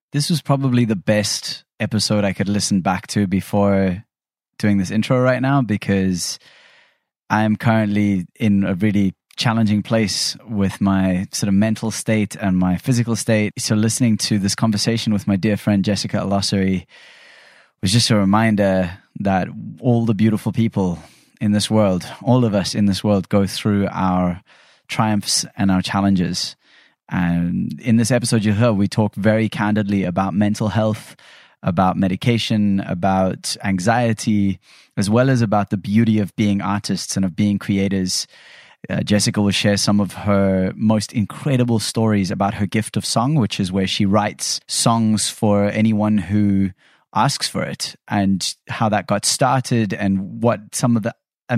This was probably the best episode I could listen back to before doing this intro right now, because I am currently in a really challenging place with my sort of mental state and my physical state. So listening to this conversation with my dear friend Jessica Olossary was just a reminder that all the beautiful people in this world, all of us in this world, go through our triumphs and our challenges. And in this episode you heard, we talk very candidly about mental health, about medication, about anxiety, as well as about the beauty of being artists and of being creators. Jessica will share some of her most incredible stories about her gift of song, which is where she writes songs for anyone who asks for it, and how that got started and what some of the,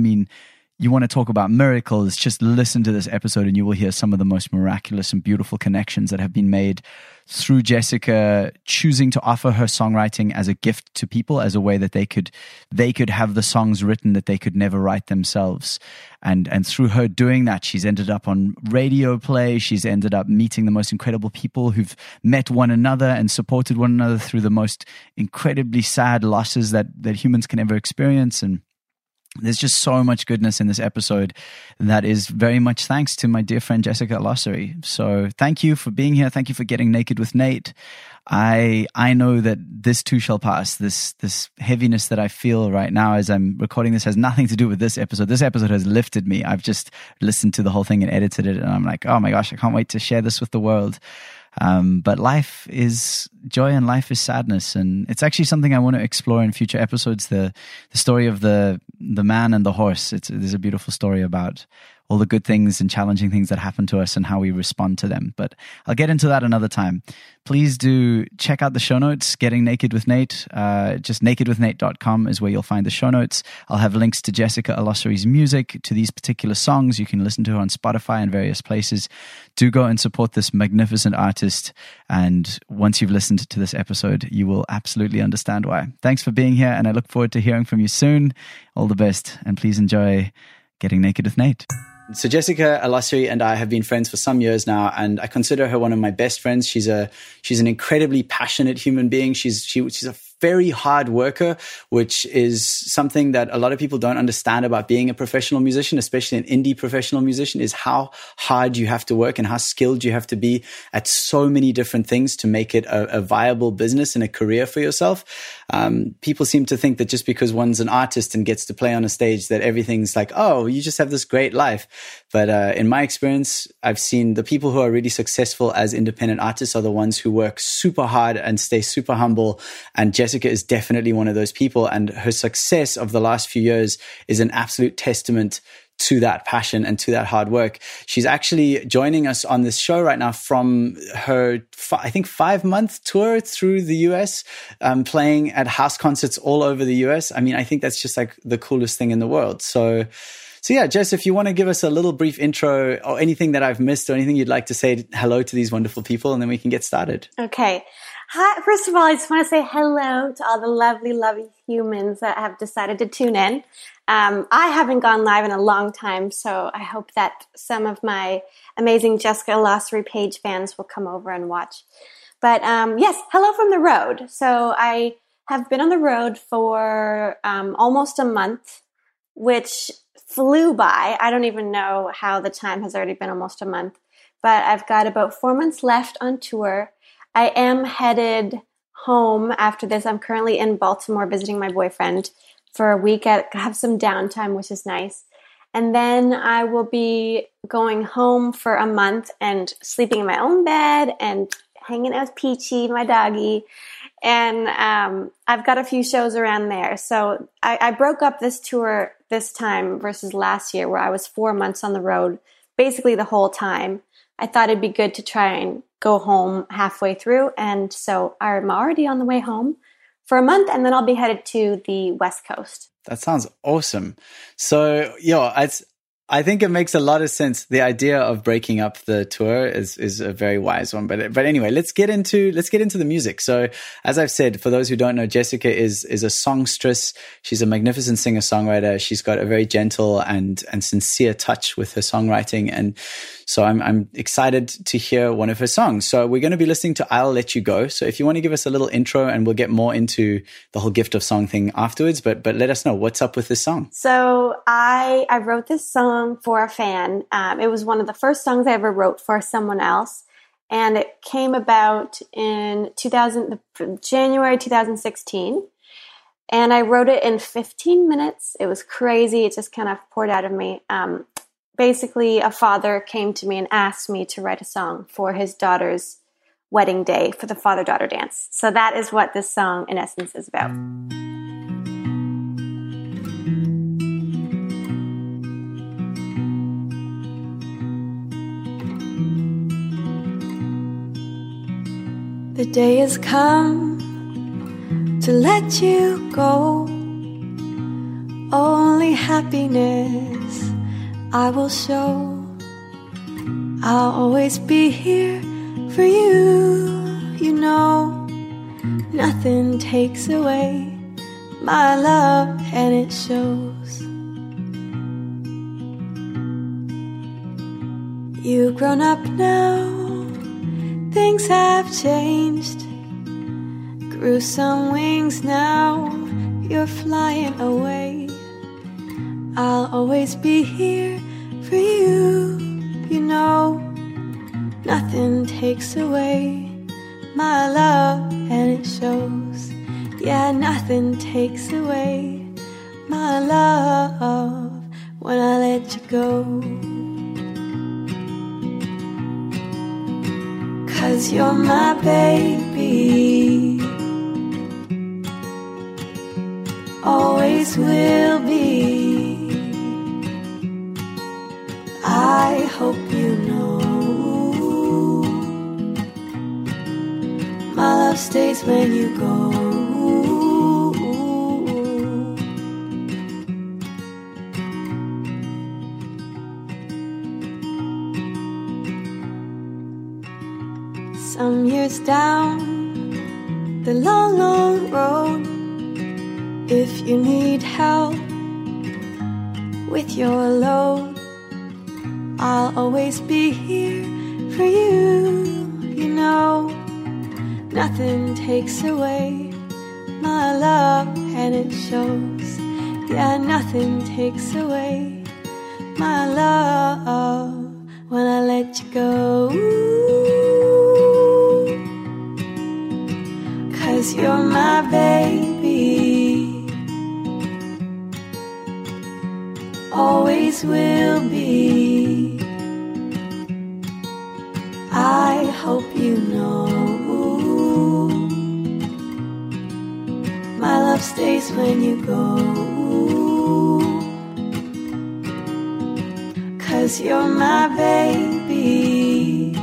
you want to talk about miracles, just listen to this episode and you will hear some of the most miraculous and beautiful connections that have been made through Jessica choosing to offer her songwriting as a gift to people, as a way that they could have the songs written that they could never write themselves. And through her doing that, she's ended up on radio play. She's ended up meeting the most incredible people who've met one another and supported one another through the most incredibly sad losses that humans can ever experience. And there's just so much goodness in this episode that is very much thanks to my dear friend Jessica Olossary. So thank you for being here. Thank you for getting naked with Nate. I know that this too shall pass. This heaviness that I feel right now as I'm recording this has nothing to do with this episode. This episode has lifted me. I've just listened to the whole thing and edited it, and I'm like, oh my gosh, I can't wait to share this with the world. But life is joy and life is sadness, and it's actually something I want to explore in future episodes. The story of the man and the horse. There's a beautiful story about all the good things and challenging things that happen to us and how we respond to them. But I'll get into that another time. Please do check out the show notes, Getting Naked with Nate. Just nakedwithnate.com is where you'll find the show notes. I'll have links to Jessica Olossary's music, to these particular songs. You can listen to her on Spotify and various places. Do go and support this magnificent artist. And once you've listened to this episode, you will absolutely understand why. Thanks for being here, and I look forward to hearing from you soon. All the best, and please enjoy Getting Naked with Nate. So Jessica Olossary and I have been friends for some years now, and I consider her one of my best friends. She's an incredibly passionate human being. She's a very hard worker, which is something that a lot of people don't understand about being a professional musician, especially an indie professional musician, is how hard you have to work and how skilled you have to be at so many different things to make it a viable business and a career for yourself. People seem to think that just because one's an artist and gets to play on a stage that everything's like, oh, you just have this great life. But in my experience, I've seen the people who are really successful as independent artists are the ones who work super hard and stay super humble. And Jessica is definitely one of those people. And her success of the last few years is an absolute testament to that passion and to that hard work. She's actually joining us on this show right now from her, I think, 5-month tour through the US, playing at house concerts all over the US. I think that's just like the coolest thing in the world. So yeah, Jess, if you want to give us a little brief intro or anything that I've missed or anything you'd like to say hello to these wonderful people, and then we can get started. Okay. Hi. First of all, I just want to say hello to all the lovely, lovely humans that have decided to tune in. I haven't gone live in a long time, so I hope that some of my amazing Jessica Olossary page fans will come over and watch. But yes, hello from the road. So I have been on the road for almost a month, which flew by. I don't even know how the time has already been almost a month, but I've got about 4 months left on tour. I am headed home after this. I'm currently in Baltimore visiting my boyfriend for a week. I have some downtime, which is nice. And then I will be going home for a month and sleeping in my own bed and hanging out with Peachy, my doggy. And I've got a few shows around there. So I broke up this tour this time versus last year, where I was 4 months on the road, basically the whole time. I thought it'd be good to try and go home halfway through. And so I'm already on the way home for a month, and then I'll be headed to the West Coast. That sounds awesome. So, I think it makes a lot of sense. The idea of breaking up the tour is a very wise one. But anyway, let's get into the music. So as I've said, for those who don't know, Jessica is a songstress. She's a magnificent singer-songwriter. She's got a very gentle and sincere touch with her songwriting. And so I'm excited to hear one of her songs. So we're going to be listening to I'll Let You Go. So if you want to give us a little intro, and we'll get more into the whole gift of song thing afterwards, but let us know what's up with this song. So I wrote this song for a fan. It was one of the first songs I ever wrote for someone else. And it came about in January 2016. And I wrote it in 15 minutes. It was crazy. It just kind of poured out of me. Basically, a father came to me and asked me to write a song for his daughter's wedding day for the father-daughter dance. So that is what this song, in essence, is about. The day has come to let you go. Only happiness I will show. I'll always be here for you. You know, nothing takes away my love, and it shows. You've grown up now. Things have changed. Grew some wings, now you're flying away. I'll always be here for you. You know, nothing takes away my love, and it shows. Yeah, nothing takes away my love when I let you go. 'Cause you're my baby, always will be. I hope you know my love stays when you go. Some years down the long, long road, if you need help with your load, I'll always be here for you. You know, nothing takes away my love, and it shows. Yeah, nothing takes away my love when I let you go. 'Cause you're my baby, always will be. I hope you know my love stays when you go. 'Cause you're my baby,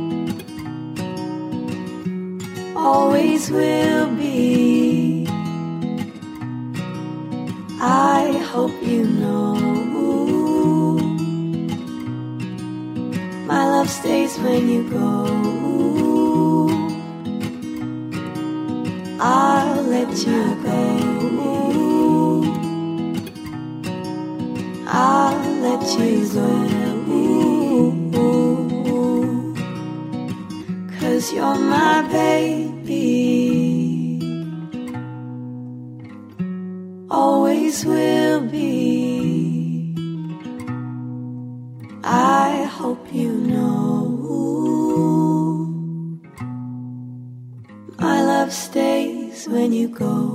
always will be. I hope you know my love stays when you go. I'll let you go. I'll let you go. 'Cause you're my baby, always will be. I hope you know my love stays when you go.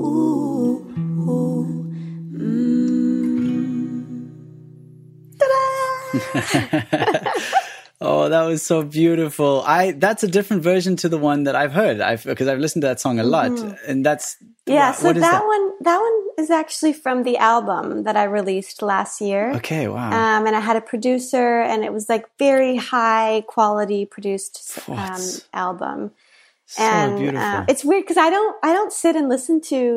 Ta-da! Oh, that was so beautiful. That's a different version to the one that I've heard. Because I've listened to that song a lot, and that's so that one is actually from the album that I released last year. Okay, wow. And I had a producer, and it was like very high quality produced album. So and beautiful. It's weird because I don't sit and listen to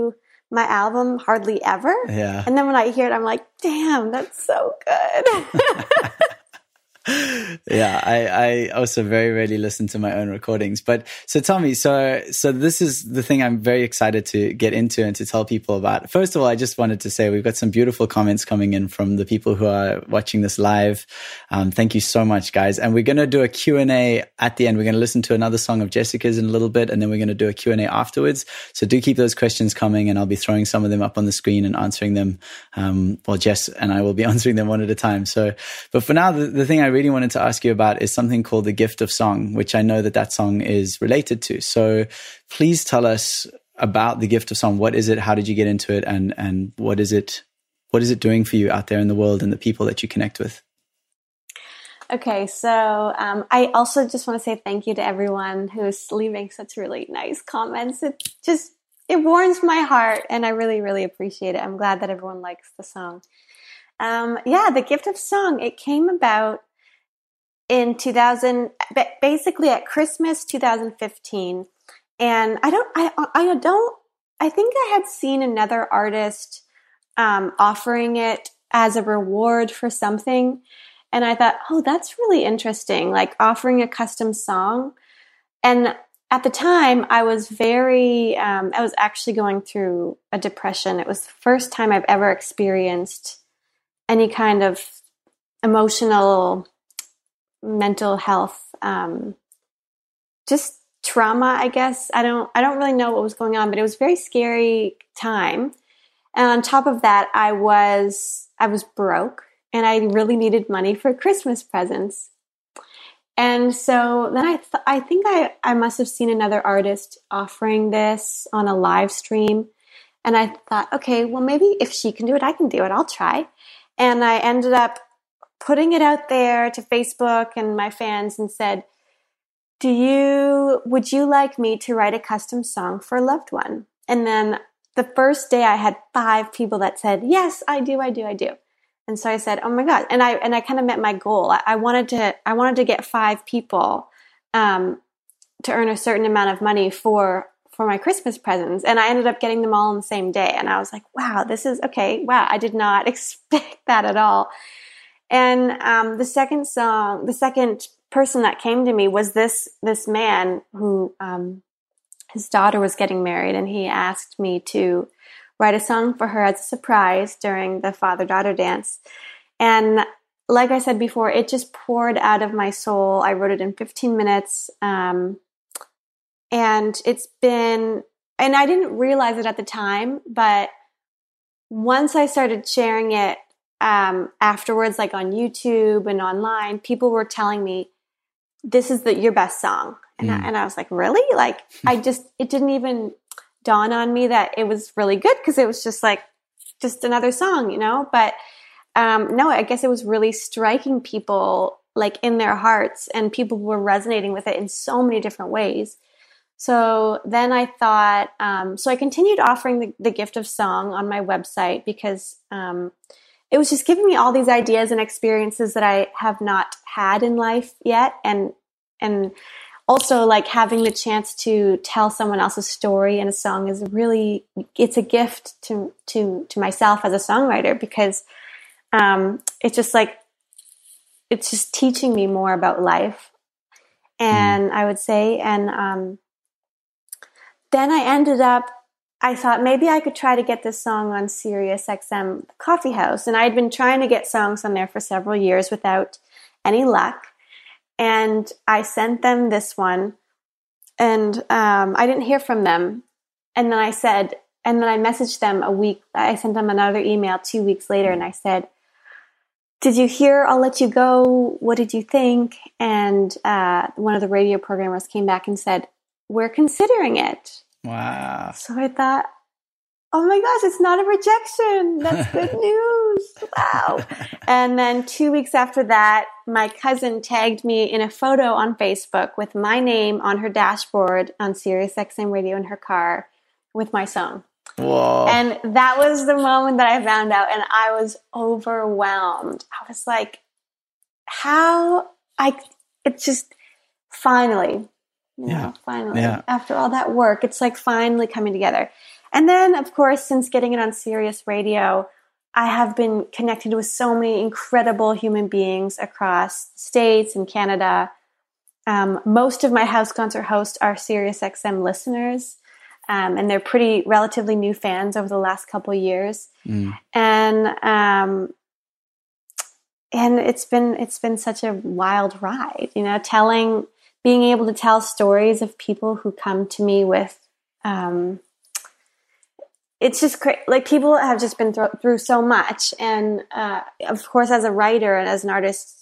my album Hardly Ever. Yeah. And then when I hear it, I'm like, damn, that's so good. Yeah, I also very rarely listen to my own recordings. But so tell me, so this is the thing I'm very excited to get into and to tell people about. First of all, I just wanted to say we've got some beautiful comments coming in from the people who are watching this live. Thank you so much, guys. And we're going to do a Q&A at the end. We're going to listen to another song of Jessica's in a little bit, and then we're going to do a Q&A afterwards. So do keep those questions coming, and I'll be throwing some of them up on the screen and answering them. Well, Jess and I will be answering them one at a time. So, but for now, the thing I really wanted to ask you about is something called The Gift of Song, which I know that song is related to. So please tell us about The Gift of Song. What is it? How did you get into it? And what is it doing for you out there in the world and the people that you connect with? Okay, so I also just want to say thank you to everyone who's leaving such really nice comments. It warms my heart, and I really, really appreciate it. I'm glad that everyone likes the song. The Gift of Song, it came about in 2000, basically at Christmas 2015. And I think I had seen another artist offering it as a reward for something. And I thought, oh, that's really interesting, like offering a custom song. And at the time, I was I was actually going through a depression. It was the first time I've ever experienced any kind of emotional, mental health, just trauma, I guess. I don't really know what was going on, but it was a very scary time. And on top of that, I was broke, and I really needed money for Christmas presents. And so then I think I must have seen another artist offering this on a live stream. And I thought, okay, well, maybe if she can do it, I can do it. I'll try. And I ended up putting it out there to Facebook and my fans and said, would you like me to write a custom song for a loved one? And then the first day I had 5 people that said, yes, I do. And so I said, oh my God. And I kind of met my goal. I wanted to get 5 people, to earn a certain amount of money for my Christmas presents. And I ended up getting them all on the same day. And I was like, wow, this is okay. Wow. I did not expect that at all. And the second person that came to me was this man who his daughter was getting married, and he asked me to write a song for her as a surprise during the father-daughter dance. And like I said before, it just poured out of my soul. I wrote it in 15 minutes. And I didn't realize it at the time, but once I started sharing it afterwards, like on YouTube and online, people were telling me, this is your best song. And I was like, really? Like, it didn't even dawn on me that it was really good, because it was just another song, but no, I guess it was really striking people like in their hearts, and people were resonating with it in so many different ways. So then I thought, so I continued offering the Gift of Song on my website, because it was just giving me all these ideas and experiences that I have not had in life yet. And also, like, having the chance to tell someone else's story in a song it's a gift to myself as a songwriter, because it's just teaching me more about life. And I would say, and then I thought maybe I could try to get this song on Sirius XM Coffee House. And I'd been trying to get songs on there for several years without any luck. And I sent them this one, and I didn't hear from them. And then I messaged them I sent them another email 2 weeks later, and I said, did you hear I'll Let You Go? What did you think? And one of the radio programmers came back and said, we're considering it. Wow. So I thought, oh my gosh, it's not a rejection. That's good news. Wow. And then 2 weeks after that, my cousin tagged me in a photo on Facebook with my name on her dashboard on Sirius XM radio in her car with my song. Whoa. And that was the moment that I found out, and I was overwhelmed. I was like, it's just finally, finally, after all that work, it's like finally coming together. And then, of course, since getting it on Sirius Radio, I have been connected with so many incredible human beings across states and Canada. Most of my house concert hosts are SiriusXM listeners, and they're pretty relatively new fans over the last couple of years. And it's been such a wild ride, you know, being able to tell stories of people who come to me with, it's just like people have just been through so much. And, of course, as a writer and as an artist,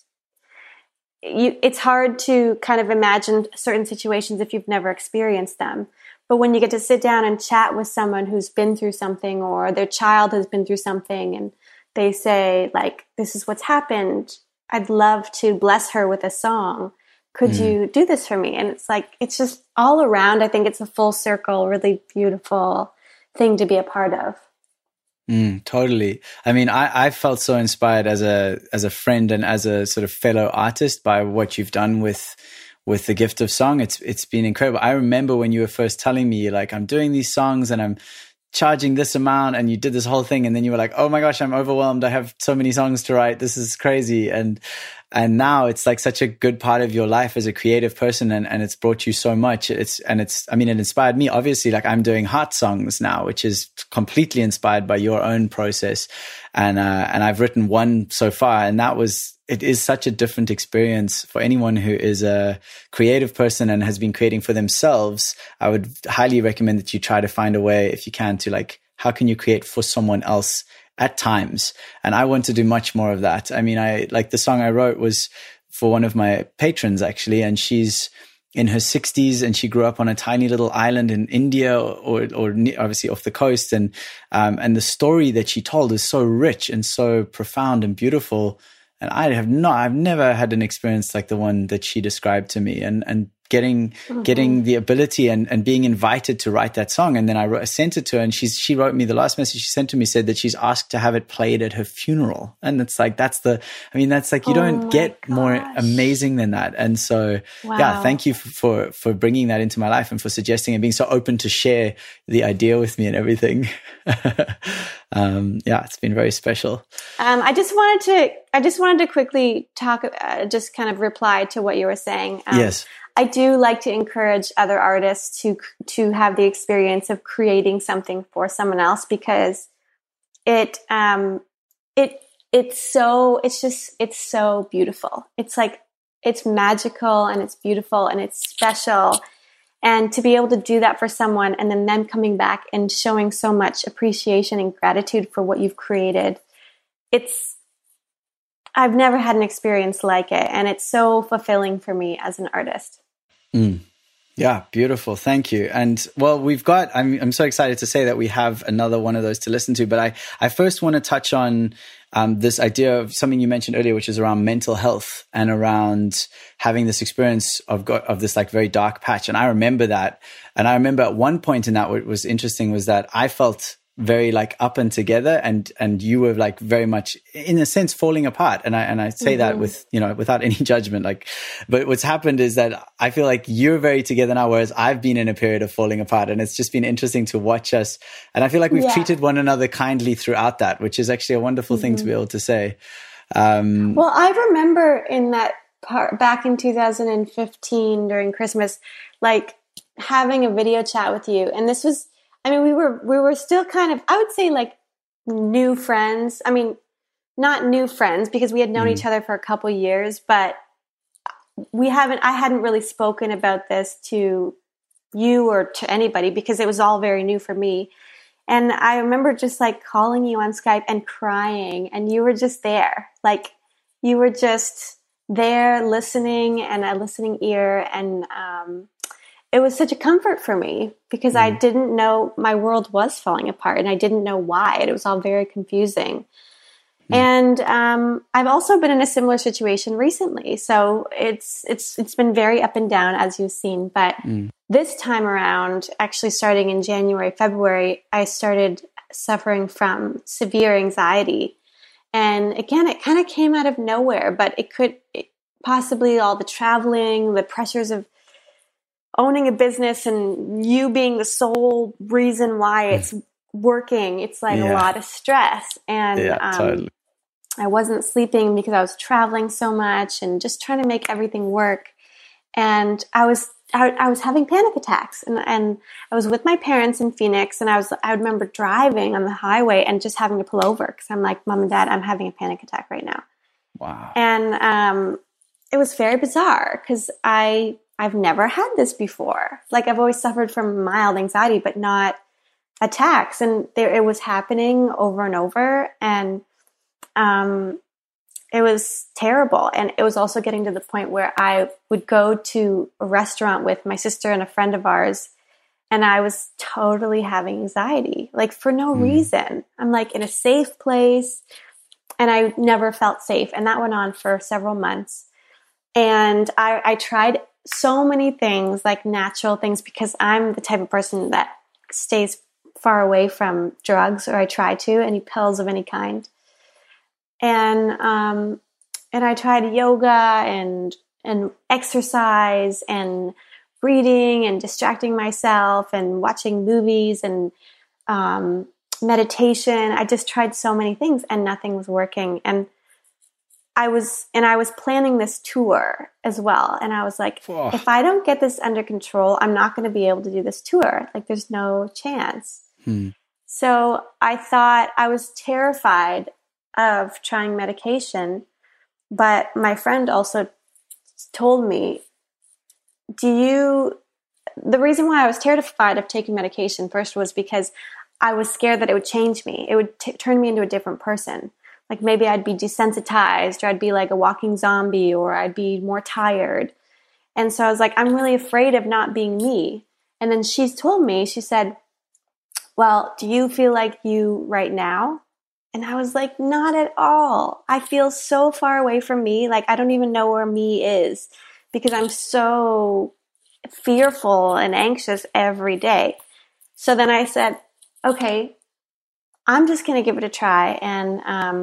it's hard to kind of imagine certain situations if you've never experienced them. But when you get to sit down and chat with someone who's been through something, or their child has been through something, and they say, like, this is what's happened, I'd love to bless her with a song. Could you do this for me? And it's like, it's just all around. I think it's a full circle, really beautiful thing to be a part of. Totally. I mean, I felt so inspired as a friend and as a sort of fellow artist by what you've done with the gift of song. It's been incredible. I remember when you were first telling me, like, I'm doing these songs and I'm charging this amount, and you did this whole thing, and then you were like, oh my gosh, I'm overwhelmed. I have so many songs to write. This is crazy. And now it's like such a good part of your life as a creative person, and it's brought you so much. It inspired me. Obviously, like, I'm doing heart songs now, which is completely inspired by your own process. And I've written one so far, and it is such a different experience for anyone who is a creative person and has been creating for themselves. I would highly recommend that you try to find a way, if you can, to, like, how can you create for someone else at times? And I want to do much more of that. I mean, the song I wrote was for one of my patrons, actually, and she's in her 60s and she grew up on a tiny little island in India, or obviously off the coast. And the story that she told is so rich and so profound and beautiful. And I've never had an experience like the one that she described to me, and getting the ability and being invited to write that song. And then I sent it to her, and she wrote me, the last message she sent to me said that she's asked to have it played at her funeral. And it's like, you don't get more amazing than that. And so, yeah, thank you for bringing that into my life and for suggesting and being so open to share the idea with me and everything. It's been very special. I just wanted to quickly talk, just kind of reply to what you were saying. Yes. I do like to encourage other artists to have the experience of creating something for someone else, because it's so beautiful. It's like, it's magical and it's beautiful and it's special. And to be able to do that for someone, and then them coming back and showing so much appreciation and gratitude for what you've created, I've never had an experience like it. And it's so fulfilling for me as an artist. Yeah, beautiful. Thank you. And well, I'm so excited to say that we have another one of those to listen to. But I first want to touch on this idea of something you mentioned earlier, which is around mental health and around having this experience of this, like, very dark patch. And I remember that. And I remember at one point in that, what was interesting was that I felt very, like, up and together, and you were, like, very much in a sense falling apart. And I say that with, you know, without any judgment, like, but what's happened is that I feel like you're very together now, whereas I've been in a period of falling apart, and it's just been interesting to watch us. And I feel like we've treated one another kindly throughout that, which is actually a wonderful thing to be able to say. Well, I remember in that part back in 2015 during Christmas, like, having a video chat with you. And this was, I mean, we were still kind of, I would say, like, new friends. I mean, not new friends, because we had known each other for a couple years, but I hadn't really spoken about this to you or to anybody, because it was all very new for me. And I remember just, like, calling you on Skype and crying, and you were just there. Like, you were just there listening, and a listening ear. And, it was such a comfort for me, because I didn't know, my world was falling apart, and I didn't know why. It was all very confusing. And I've also been in a similar situation recently. So it's been very up and down, as you've seen. But this time around, actually starting in January, February, I started suffering from severe anxiety. And again, it kind of came out of nowhere, but possibly all the traveling, the pressures of owning a business and you being the sole reason why it's working, it's like a lot of stress. And totally. I wasn't sleeping because I was traveling so much and just trying to make everything work. And I was having panic attacks, and I was with my parents in Phoenix, and I remember driving on the highway and just having to pull over because I'm like, Mom and Dad, I'm having a panic attack right now. Wow. And it was very bizarre because I've never had this before. Like, I've always suffered from mild anxiety, but not attacks. And it was happening over and over. And it was terrible. And it was also getting to the point where I would go to a restaurant with my sister and a friend of ours, and I was totally having anxiety, like for no reason. I'm like in a safe place, and I never felt safe. And that went on for several months. And I tried so many things, like natural things, because I'm the type of person that stays far away from drugs, or I try to, any pills of any kind. And I tried yoga and exercise and reading and distracting myself and watching movies and meditation. I just tried so many things and nothing was working. And I was planning this tour as well. And I was like, if I don't get this under control, I'm not going to be able to do this tour. Like, there's no chance. So I thought, I was terrified of trying medication, but my friend also told me, the reason why I was terrified of taking medication first was because I was scared that it would change me. It would turn me into a different person. Like, maybe I'd be desensitized, or I'd be like a walking zombie, or I'd be more tired. And so I was like, I'm really afraid of not being me. And then she told me, she said, well, do you feel like you right now? And I was like, not at all. I feel so far away from me. Like, I don't even know where me is because I'm so fearful and anxious every day. So then I said, okay, I'm just going to give it a try. And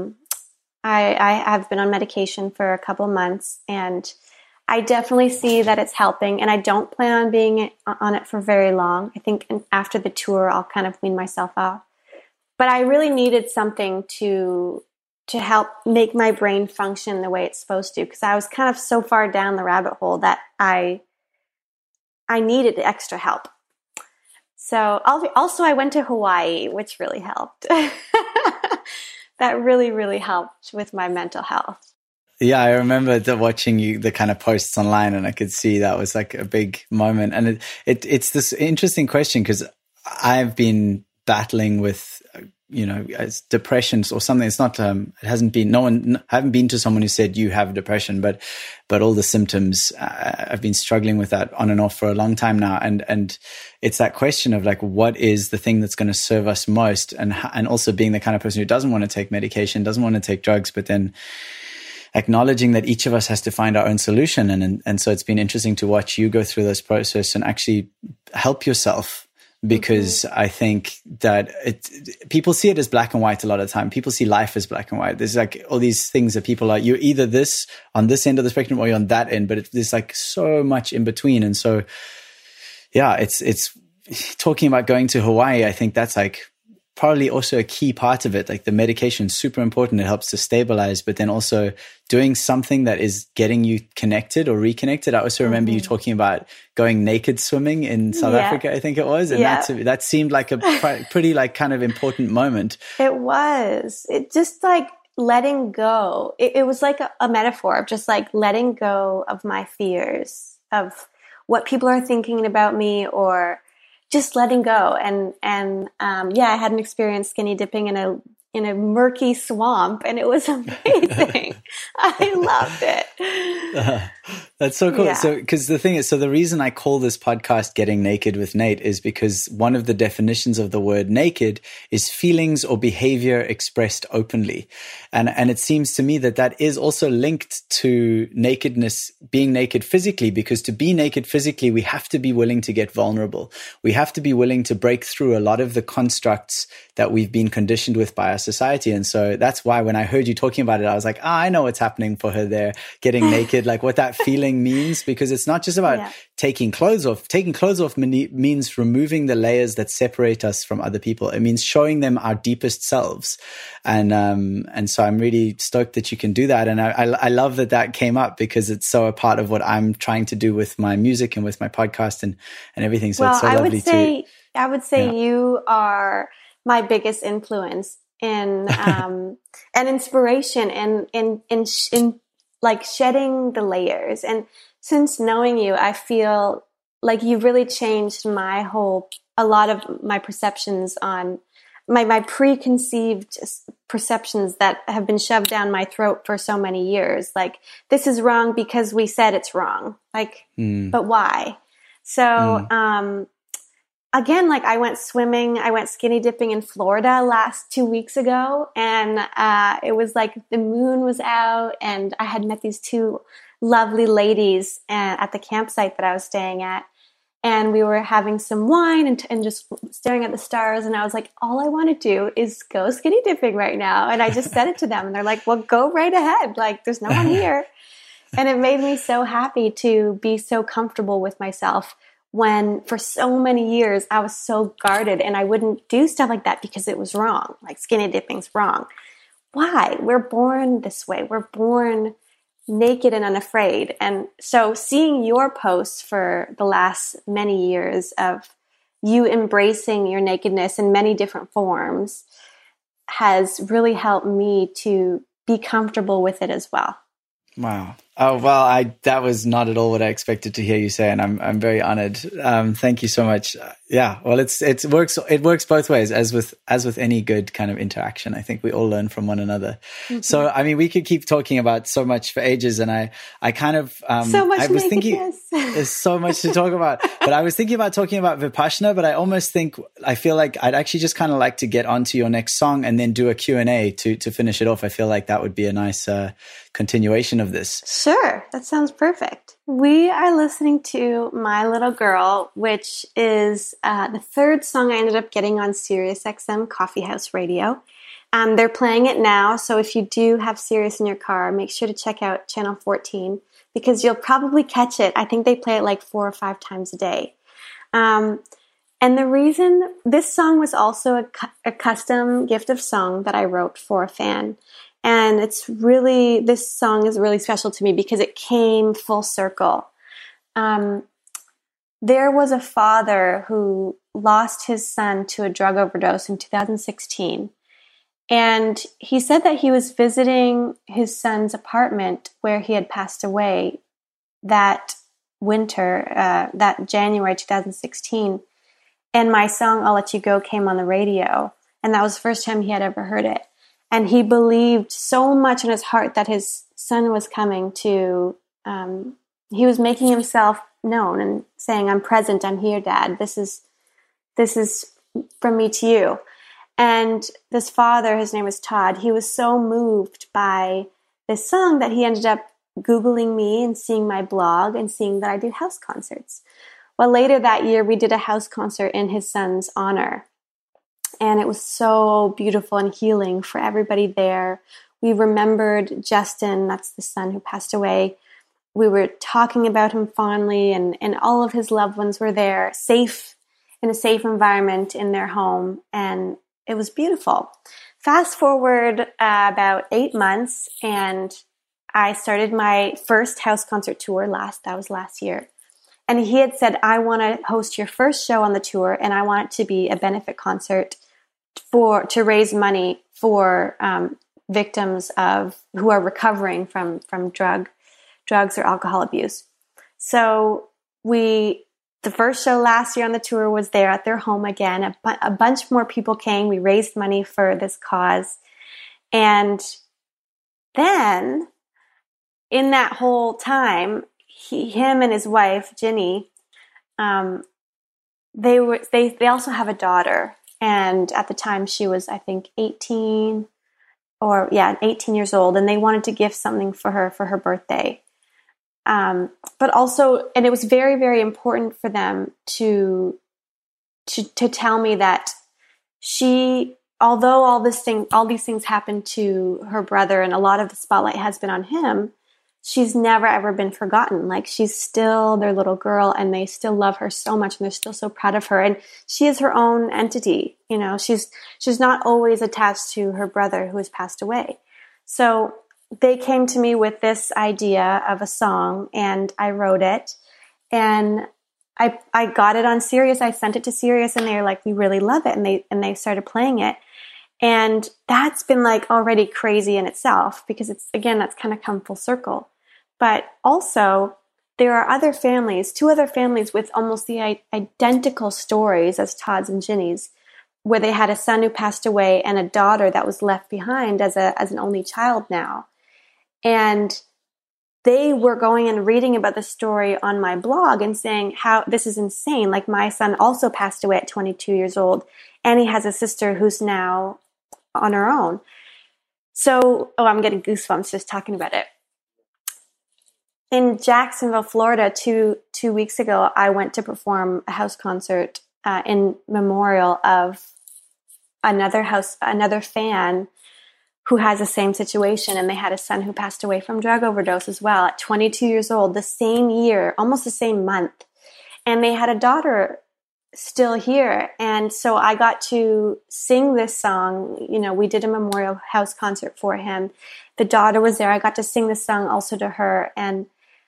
I have been on medication for a couple months, and I definitely see that it's helping. And I don't plan on being on it for very long. I think after the tour, I'll kind of wean myself off. But I really needed something to help make my brain function the way it's supposed to, because I was kind of so far down the rabbit hole that I needed extra help. So also I went to Hawaii, which really helped. That really, really helped with my mental health. Yeah, I remember watching the kind of posts online, and I could see that was like a big moment. And it's this interesting question, because I've been battling with, depression or something. It's not, it hasn't been, I haven't been to someone who said you have depression, but all the symptoms, I've been struggling with that on and off for a long time now. And it's that question of like, what is the thing that's going to serve us most? And also being the kind of person who doesn't want to take medication, doesn't want to take drugs, but then acknowledging that each of us has to find our own solution. And so it's been interesting to watch you go through this process and actually help yourself. Because I think that people see it as black and white a lot of the time. People see life as black and white. There's like all these things that people are, you're either this on this end of the spectrum or you're on that end, but there's like so much in between. And so, yeah, it's talking about going to Hawaii. I think that's like probably also a key part of it. Like, the medication is super important. It helps to stabilize, but then also doing something that is getting you connected or reconnected. I also remember you talking about going naked swimming in South Africa, I think it was. And that seemed like a pretty like kind of important moment. It was. It just like letting go. It was like a metaphor of just like letting go of my fears of what people are thinking about me, or just letting go. And I had an experience skinny dipping in a murky swamp, and it was amazing. I loved it. That's so cool. Yeah. So, because the thing is, so the reason I call this podcast Getting Naked with Nate is because one of the definitions of the word naked is feelings or behavior expressed openly. And it seems to me that is also linked to nakedness, being naked physically, because to be naked physically, we have to be willing to get vulnerable. We have to be willing to break through a lot of the constructs that we've been conditioned with by our society. And so that's why when I heard you talking about it, I was like, I know what's happening for her there, getting naked, like what that feeling thing means, because it's not just about taking clothes off. Taking clothes off means removing the layers that separate us from other people. It means showing them our deepest selves. And so I'm really stoked that you can do that. And I love that came up, because it's so a part of what I'm trying to do with my music and with my podcast and everything. So it's so lovely I would say you are my biggest influence in and inspiration in like shedding the layers. And since knowing you, I feel like you've really changed a lot of my perceptions on my preconceived perceptions that have been shoved down my throat for so many years. Like, this is wrong because we said it's wrong. Like, but why? So, again, like, I went skinny dipping in Florida last 2 weeks ago, and it was like the moon was out, and I had met these two lovely ladies at the campsite that I was staying at, and we were having some wine and just staring at the stars, and I was like, all I want to do is go skinny dipping right now, and I just said it to them, and they're like, well, go right ahead, like, there's no one here. And it made me so happy to be so comfortable with myself, when for so many years I was so guarded and I wouldn't do stuff like that because it was wrong. Like, skinny dipping's wrong. Why? We're born this way. We're born naked and unafraid. And so seeing your posts for the last many years of you embracing your nakedness in many different forms has really helped me to be comfortable with it as well. Wow. Oh, well, that was not at all what I expected to hear you say, and I'm very honored. Thank you so much. Yeah. Well, it works both ways, as with any good kind of interaction. I think we all learn from one another. Mm-hmm. So, I mean, we could keep talking about so much for ages, and I kind of, so much I was thinking nakedness. There's so much to talk about, but I was thinking about talking about Vipassana, but I feel like I'd actually just kind of like to get onto your next song and then do a Q&A to finish it off. I feel like that would be a nice, continuation of this. Sure. That sounds perfect. We are listening to My Little Girl, which is the third song I ended up getting on SiriusXM Coffee House Radio. They're playing it now, so if you do have Sirius in your car, make sure to check out Channel 14, because you'll probably catch it. I think they play it like 4 or 5 times a day. And the reason this song was also a custom gift of song that I wrote for a fan. And this song is really special to me because it came full circle. There was a father who lost his son to a drug overdose in 2016. And he said that he was visiting his son's apartment where he had passed away that winter, that January 2016. And my song, I'll Let You Go, came on the radio. And that was the first time he had ever heard it. And he believed so much in his heart that his son was coming to, he was making himself known and saying, I'm present, I'm here, Dad. This is from me to you. And this father, his name was Todd, he was so moved by this song that he ended up Googling me and seeing my blog and seeing that I did house concerts. Well, later that year, we did a house concert in his son's honor. And it was so beautiful and healing for everybody there. We remembered Justin, that's the son who passed away. We were talking about him fondly, and all of his loved ones were there, safe, in a safe environment in their home. And it was beautiful. Fast forward about 8 months, and I started my first house concert tour that was last year. And he had said, I want to host your first show on the tour, and I want it to be a benefit concert to raise money for victims who are recovering from drugs or alcohol abuse. So the first show last year on the tour was there at their home again. A bunch more people came. We raised money for this cause. And then in that whole time, him and his wife, Ginny, they also have a daughter. And at the time she was, I think, 18 years old. And they wanted to gift something for her birthday. But also, and it was very, very important for them to tell me that although all these things happened to her brother and a lot of the spotlight has been on him, she's never ever been forgotten. Like, she's still their little girl, and they still love her so much, and they're still so proud of her. And she is her own entity. You know, she's not always attached to her brother who has passed away. So they came to me with this idea of a song, and I wrote it, and I got it on Sirius. I sent it to Sirius, and they were like, "We really love it," and they started playing it. And that's been like already crazy in itself, because it's, again, that's kind of come full circle. But also, there are other families, 2 other families with almost the identical stories as Todd's and Ginny's, where they had a son who passed away and a daughter that was left behind as an only child now. And they were going and reading about the story on my blog and saying how this is insane. Like, my son also passed away at 22 years old, and he has a sister who's now on her own. So, I'm getting goosebumps just talking about it. In Jacksonville, Florida, two weeks ago, I went to perform a house concert in memorial of another fan who has the same situation, and they had a son who passed away from drug overdose as well at 22 years old, the same year, almost the same month. And they had a daughter still here. And so I got to sing this song. You know, we did a memorial house concert for him. The daughter was there. I got to sing this song also to her. And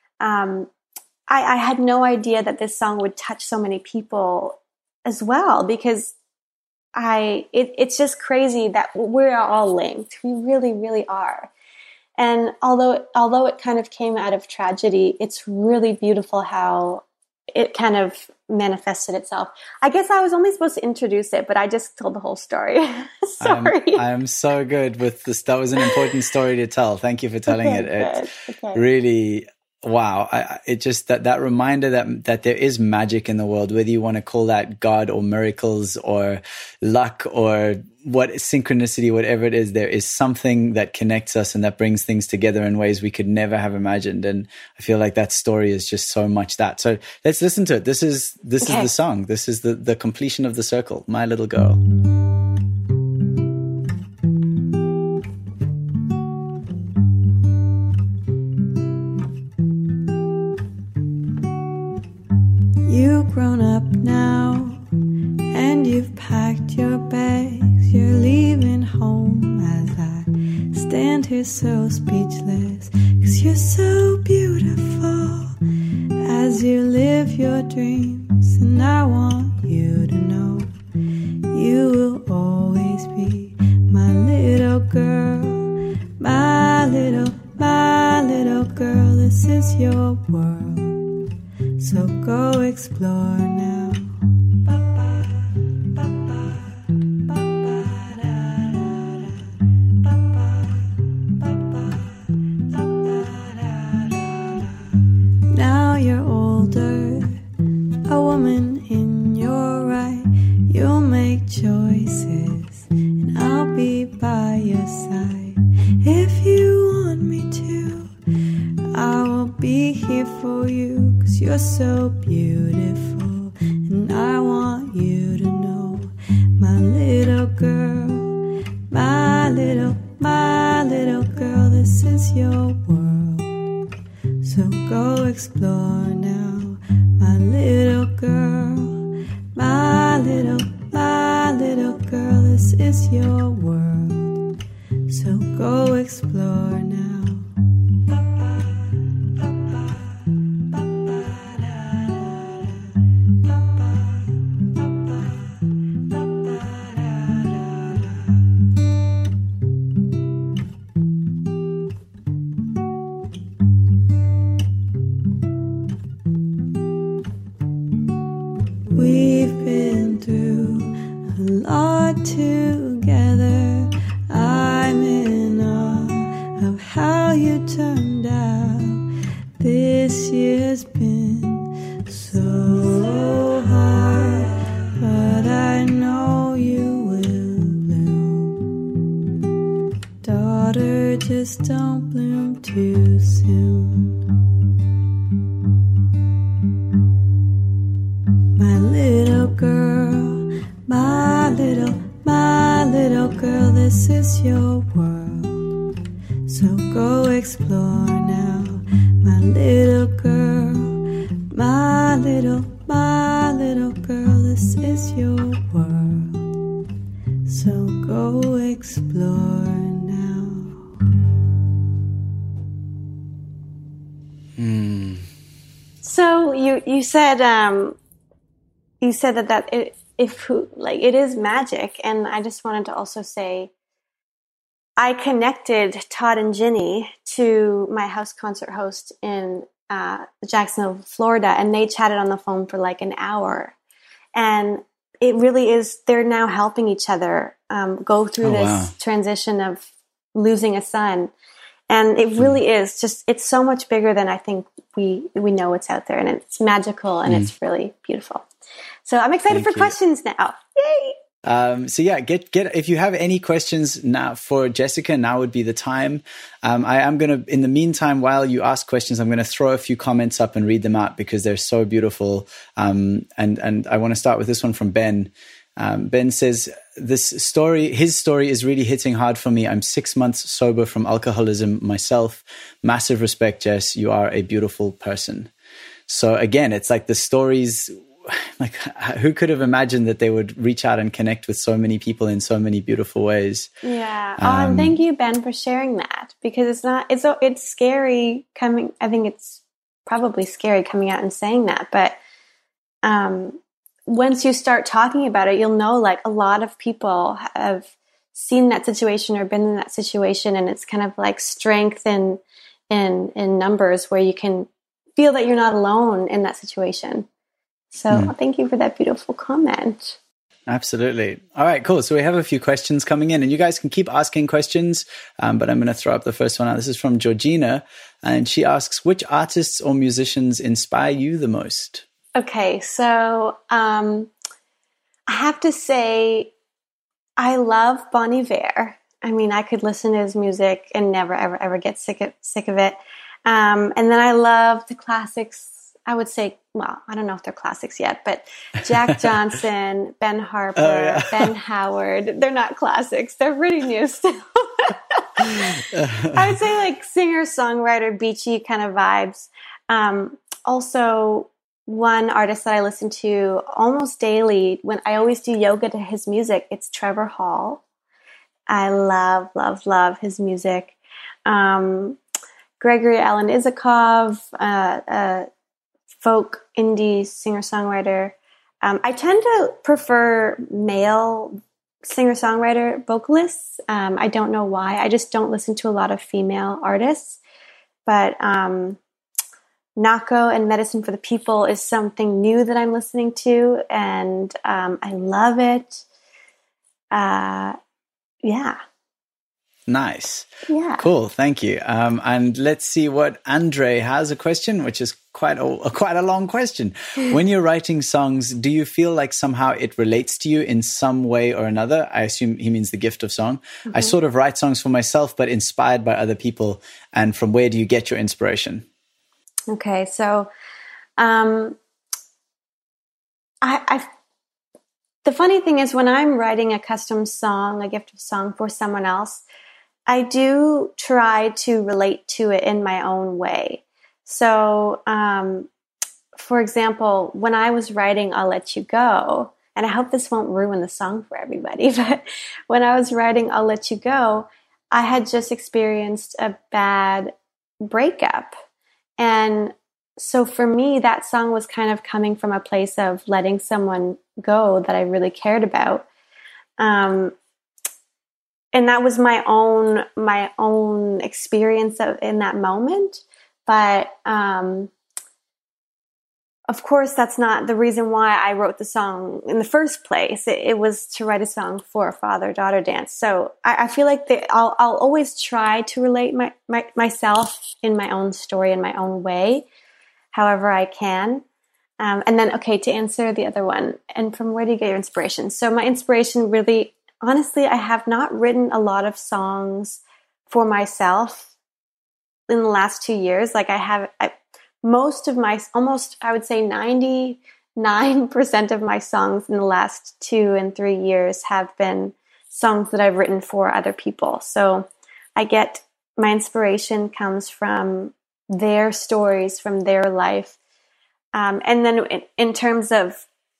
I had no idea that this song would touch so many people as well, because it's just crazy that we're all linked. We really, really are. And although it kind of came out of tragedy, it's really beautiful how it kind of manifested itself. I guess I was only supposed to introduce it, but I just told the whole story. Sorry. I'm so good with this. That was an important story to tell. Thank you for telling it. It's really, wow. It just, that reminder that there is magic in the world, whether you want to call that God or miracles or luck or what synchronicity, whatever it is, there is something that connects us and that brings things together in ways we could never have imagined. And I feel like that story is just so much that. So let's listen to it. This is the song. This is the completion of the circle, My Little Girl. You've grown up now, and you've packed your bags. You're leaving home as I stand here so speechless, 'cause you're so beautiful as you live your dreams. And I want you to know you will always be my little girl, my little girl. This is your world, so go explore now. Now you're older, a woman in your right. You'll make choices, and I'll be by your side. If you want me to, I will be here for you, 'cause you're so beautiful, and I want you to know, my little girl, my little girl, this is your world, so go explore now, my little girl, my little girl, this is your world, so go explore now. We've been through a lot together. I'm in awe of how you turned out. This year's been so hard, but I know you will bloom. Daughter, just don't bloom too soon. My little girl, my little girl, this is your world, so go explore now, world. So go explore now. So you said that it is magic, and I just wanted to also say I connected Todd and Ginny to my house concert host in Jacksonville, Florida, and they chatted on the phone for like an hour, and it really is. They're now helping each other go through this transition of losing a son. And it really is just, it's so much bigger than I think we know what's out there, and it's magical and it's really beautiful. So I'm excited for questions now. Yay! So yeah, get if you have any questions now for Jessica, now would be the time. I am going to, in the meantime, while you ask questions, I'm going to throw a few comments up and read them out because they're so beautiful. And I want to start with this one from Ben. Ben says, his story is really hitting hard for me. I'm 6 months sober from alcoholism myself. Massive respect, Jess. You are a beautiful person. So again, it's like the stories, like who could have imagined that they would reach out and connect with so many people in so many beautiful ways? Yeah. And thank you, Ben, for sharing that, because it's scary coming. I think it's probably scary coming out and saying that, but, once you start talking about it, you'll know like a lot of people have seen that situation or been in that situation. And it's kind of like strength in numbers where you can feel that you're not alone in that situation. So thank you for that beautiful comment. Absolutely. All right, cool. So we have a few questions coming in, and you guys can keep asking questions, but I'm going to throw up the first one out. This is from Georgina, and she asks, which artists or musicians inspire you the most? Okay, so I have to say I love Bon Iver. I mean, I could listen to his music and never, ever, ever get sick of it. And then I love the classics. I would say, well, I don't know if they're classics yet, but Jack Johnson, Ben Harper, Ben Howard. They're not classics. They're pretty new still. I would say like singer-songwriter, beachy kind of vibes. Also, one artist that I listen to almost daily when I always do yoga to his music, it's Trevor Hall. I love, love, love his music. Gregory Alan Isakov, folk indie singer-songwriter. I tend to prefer male singer-songwriter vocalists. I don't know why. I just don't listen to a lot of female artists. But Nako and Medicine for the People is something new that I'm listening to, and I love it. Yeah. Nice. Yeah. Cool. Thank you. And let's see what Andre has a question, which is quite a long question. When you're writing songs, do you feel like somehow it relates to you in some way or another? I assume he means the gift of song. Mm-hmm. I sort of write songs for myself, but inspired by other people. And from where do you get your inspiration? Okay, so the funny thing is when I'm writing a custom song, a gift of song for someone else, I do try to relate to it in my own way. So, for example, when I was writing I'll Let You Go, and I hope this won't ruin the song for everybody, but when I was writing I'll Let You Go, I had just experienced a bad breakup. And so for me, that song was kind of coming from a place of letting someone go that I really cared about. And that was my own experience in that moment. But of course, that's not the reason why I wrote the song in the first place. It was to write a song for a father-daughter dance. So I feel like I'll always try to relate myself in my own story in my own way, however I can. And then, okay, to answer the other one, and from where do you get your inspiration? So my inspiration really, honestly, I have not written a lot of songs for myself in the last 2 years. Like most of my, almost, I would say 99% of my songs in the last 2 and 3 years have been songs that I've written for other people. So I get, my inspiration comes from their stories, from their life. And then in terms of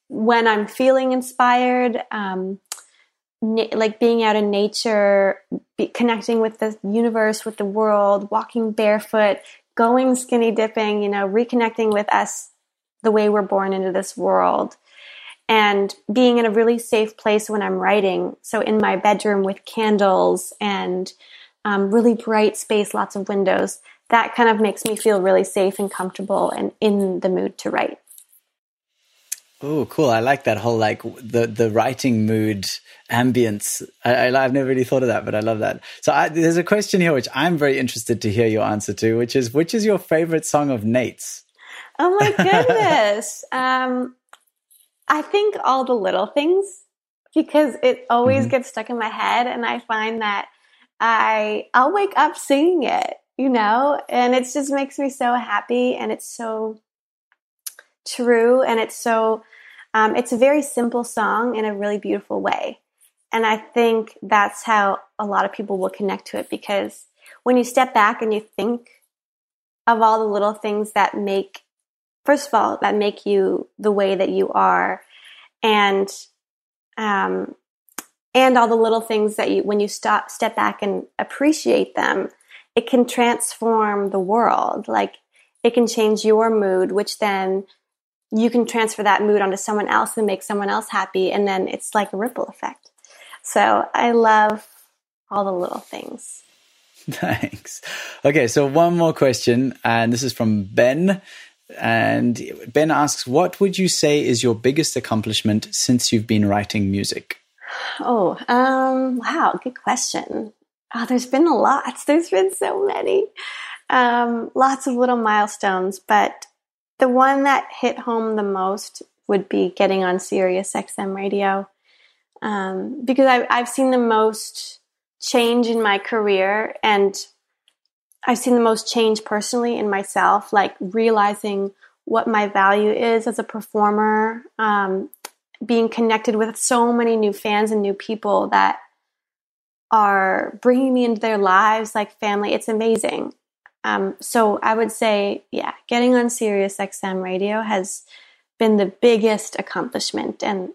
when I'm feeling inspired, like being out in nature, connecting with the universe, with the world, walking barefoot, going skinny dipping, reconnecting with us, the way we're born into this world, and being in a really safe place when I'm writing. So in my bedroom with candles and really bright space, lots of windows, that kind of makes me feel really safe and comfortable and in the mood to write. Oh, cool. I like that whole, like the writing mood ambience. I've never really thought of that, but I love that. So there's a question here, which I'm very interested to hear your answer to, which is your favorite song of Nate's? Oh my goodness. I think All the Little Things, because it always gets stuck in my head. And I find that I'll wake up singing it, and it just makes me so happy. And it's so true, and it's so it's a very simple song in a really beautiful way, and I think that's how a lot of people will connect to it, because when you step back and you think of all the little things that make you the way that you are, and all the little things that when you step back and appreciate them, it can transform the world. Like, it can change your mood, which then you can transfer that mood onto someone else and make someone else happy. And then it's like a ripple effect. So I love All the Little Things. Thanks. Okay, so one more question, and this is from Ben. And Ben asks, what would you say is your biggest accomplishment since you've been writing music? Oh, wow, good question. Oh, there's been a lot. There's been so many. Lots of little milestones, but the one that hit home the most would be getting on Sirius XM radio, because I've seen the most change in my career, and I've seen the most change personally in myself, like realizing what my value is as a performer, being connected with so many new fans and new people that are bringing me into their lives like family. It's amazing. So I would say, getting on Sirius XM radio has been the biggest accomplishment, and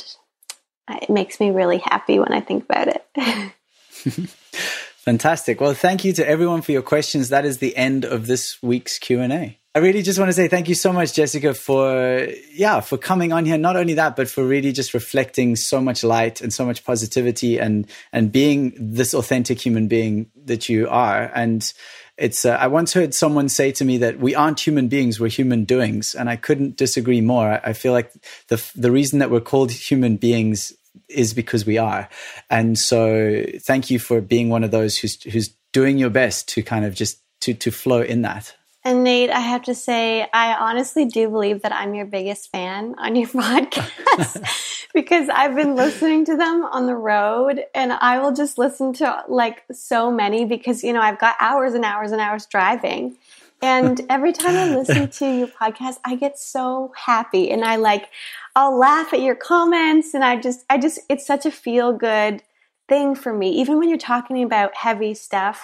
it makes me really happy when I think about it. Fantastic. Well, thank you to everyone for your questions. That is the end of this week's Q&A. I really just want to say thank you so much, Jessica, for coming on here. Not only that, but for really just reflecting so much light and so much positivity and being this authentic human being that you are. And it's I once heard someone say to me that we aren't human beings, we're human doings. And I couldn't disagree more. I feel like the reason that we're called human beings is because we are. And so thank you for being one of those who's doing your best to kind of just to flow in that. And Nate, I have to say, I honestly do believe that I'm your biggest fan on your podcast because I've been listening to them on the road, and I will just listen to like so many because, I've got hours and hours and hours driving. And every time I listen to your podcast, I get so happy, and I'll laugh at your comments, and I just, it's such a feel good thing for me. Even when you're talking about heavy stuff,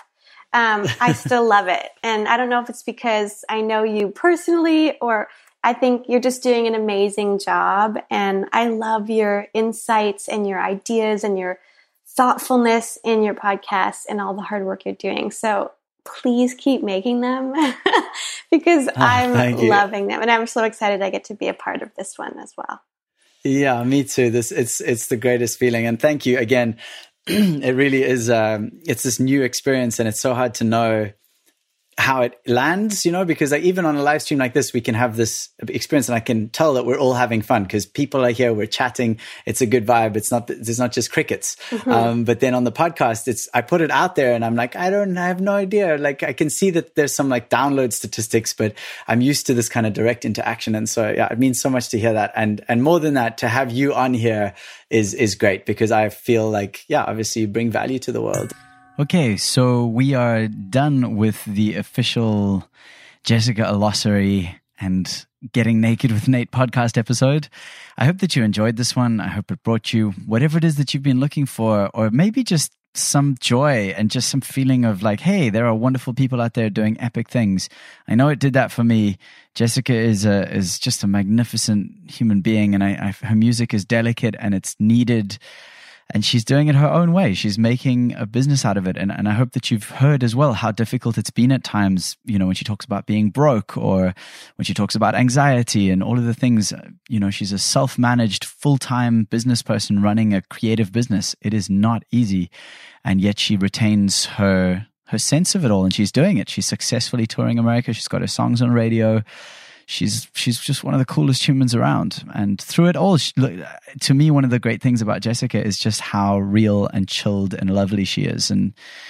I still love it. And I don't know if it's because I know you personally, or I think you're just doing an amazing job. And I love your insights and your ideas and your thoughtfulness in your podcast and all the hard work you're doing. So please keep making them because I'm loving them. And I'm so excited I get to be a part of this one as well. Yeah, me too. It's the greatest feeling. And thank you again. It really is. It's this new experience, and it's so hard to know how it lands, because even on a live stream like this, we can have this experience, and I can tell that we're all having fun because people are here, we're chatting, it's a good vibe. There's not just crickets. Mm-hmm. But then on the podcast, I put it out there and I'm like, I have no idea. Like, I can see that there's some like download statistics, but I'm used to this kind of direct interaction. And so, yeah, it means so much to hear that. And more than that, to have you on here is great because I feel like, obviously you bring value to the world. Okay, so we are done with the official Jessica Alossary and Getting Naked with Nate podcast episode. I hope that you enjoyed this one. I hope it brought you whatever it is that you've been looking for, or maybe just some joy and just some feeling of like, hey, there are wonderful people out there doing epic things. I know it did that for me. Jessica is just a magnificent human being, and her music is delicate and it's needed. And she's doing it her own way. She's making a business out of it. And I hope that you've heard as well how difficult it's been at times, you know, when she talks about being broke or when she talks about anxiety and all of the things. You know, she's a self-managed full-time business person running a creative business. It is not easy. And yet she retains her sense of it all, and she's doing it. She's successfully touring America. She's got her songs on radio. She's just one of the coolest humans around. And through it all, to me, one of the great things about Jessica is just how real and chilled and lovely she is. And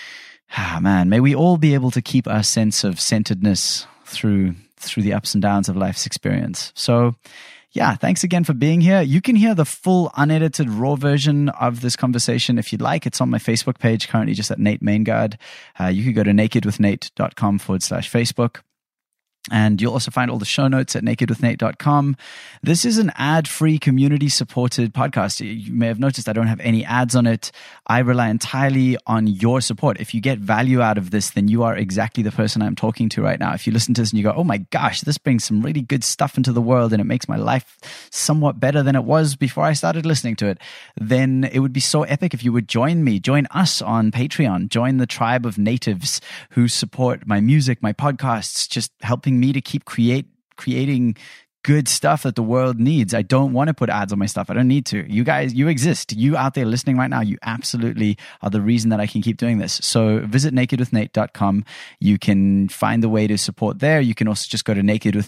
man, may we all be able to keep our sense of centeredness through the ups and downs of life's experience. So yeah, thanks again for being here. You can hear the full unedited raw version of this conversation if you'd like. It's on my Facebook page, currently just at Nate Maingard. You could go to nakedwithnate.com/Facebook. And you'll also find all the show notes at nakedwithnate.com. This is an ad-free, community-supported podcast. You may have noticed I don't have any ads on it. I rely entirely on your support. If you get value out of this, then you are exactly the person I'm talking to right now. If you listen to this and you go, oh my gosh, this brings some really good stuff into the world and it makes my life somewhat better than it was before I started listening to it, then it would be so epic if you would join us on Patreon. Join the tribe of natives who support my music, my podcasts, just helping me to keep creating good stuff that the world needs. I don't want to put ads on my stuff. I don't need to. You guys, you exist. You out there listening right now, you absolutely are the reason that I can keep doing this. So visit nakedwithnate.com. You can find the way to support there. You can also just go to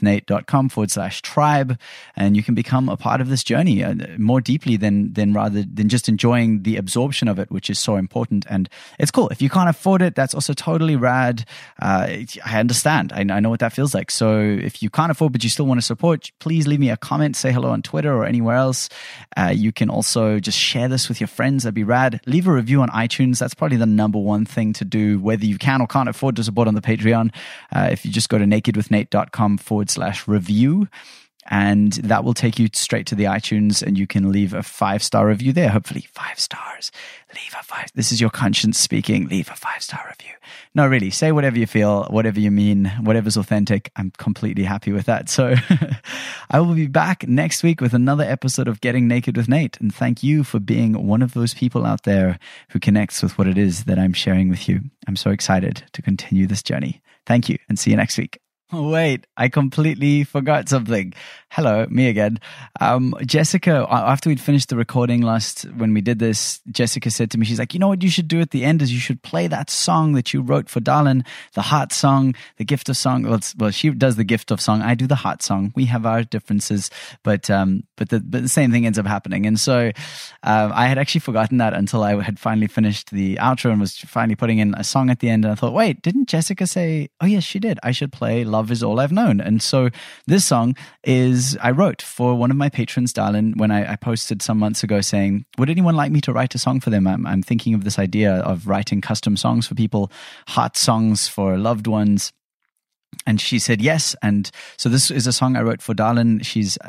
nakedwithnate.com/tribe, and you can become a part of this journey more deeply than rather than just enjoying the absorption of it, which is so important. And it's cool. If you can't afford it, that's also totally rad. I understand. I know what that feels like. So if you can't afford, but you still want to support, please leave me a comment, say hello on Twitter or anywhere else. You can also just share this with your friends. That'd be rad. Leave a review on iTunes. That's probably the number one thing to do, whether you can or can't afford to support on the Patreon. If you just go to nakedwithnate.com/review, and that will take you straight to the iTunes, and you can leave a 5-star review there. Hopefully 5 stars. Leave a 5. This is your conscience speaking. Leave a 5-star review. No, really, say whatever you feel, whatever you mean, whatever's authentic. I'm completely happy with that. So I will be back next week with another episode of Getting Naked with Nate. And thank you for being one of those people out there who connects with what it is that I'm sharing with you. I'm so excited to continue this journey. Thank you, and see you next week. Oh, wait, I completely forgot something. Hello, me again. Jessica, after we'd finished the recording when we did this, Jessica said to me, she's like, you know what you should do at the end is you should play that song that you wrote for Darlin, the heart song, the gift of song. Well, she does the gift of song. I do the heart song. We have our differences, but the same thing ends up happening. And so I had actually forgotten that until I had finally finished the outro and was finally putting in a song at the end. And I thought, wait, didn't Jessica say, oh yes, she did. I should play Love Is All I've Known. And so this song I wrote for one of my patrons, Darlin, when I posted some months ago saying, would anyone like me to write a song for them? I'm thinking of this idea of writing custom songs for people, heart songs for loved ones. And she said yes. And so this is a song I wrote for Darlin. She's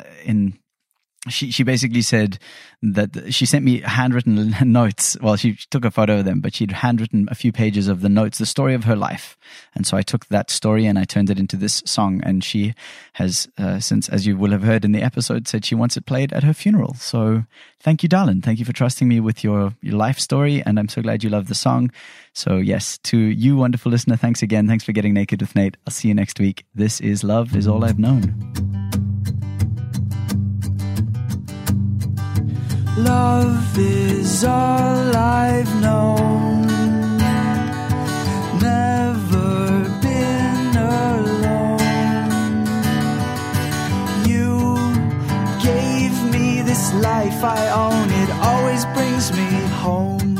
She basically said that she sent me handwritten notes. Well, she took a photo of them, but she'd handwritten a few pages of the notes, the story of her life. And so I took that story and I turned it into this song. And she has, since, as you will have heard in the episode, said she wants it played at her funeral. So thank you, Darlin. Thank you for trusting me with your life story. And I'm so glad you love the song. So yes, to you, wonderful listener, thanks again. Thanks for getting naked with Nate. I'll see you next week. This is Love Is All I've Known. Love is all I've known, never been alone. You gave me this life I own, it always brings me home.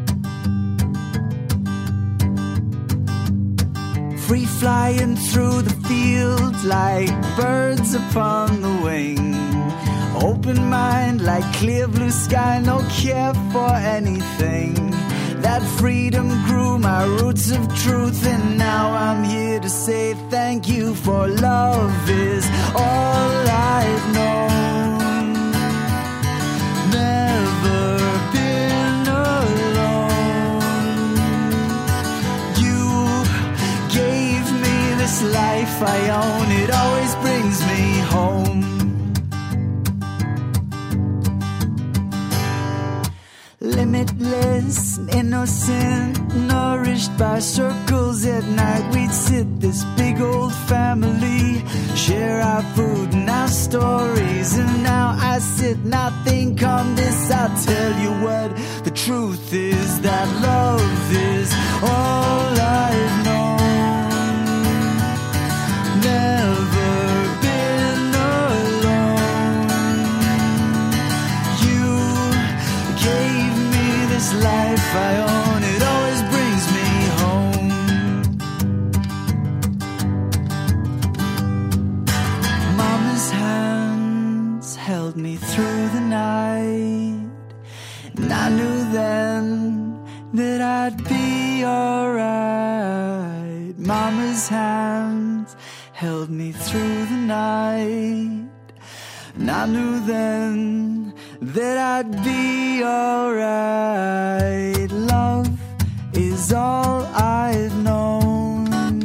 Free flying through the fields like birds upon the wing. Open mind like clear blue sky, no care for anything. That freedom grew my roots of truth, and now I'm here to say thank you, for love is all I've known. Never been alone. Limitless and innocent, nourished by circles at night. We'd sit, this big old family, share our food and our stories. And now I sit and I think on this. I'll tell you what the truth is, that love is all I've known. Never been alone. You gave me this life I own, it always brings me home. Mama's hands held me through the night, and I knew then that I'd be alright. Mama's hands held me through the night, and I knew then that I'd be alright. Love is all I've known.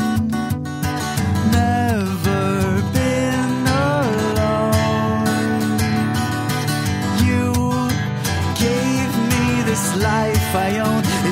Never been alone. You gave me this life I own.